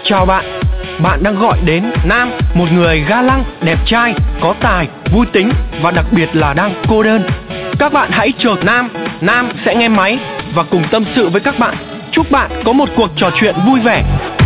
Chào bạn, bạn đang gọi đến Nam, một người ga lăng, đẹp trai, có tài, vui tính và đặc biệt là đang cô đơn. Các bạn hãy chờ Nam sẽ nghe máy và cùng tâm sự với các bạn. Chúc bạn có một cuộc trò chuyện vui vẻ.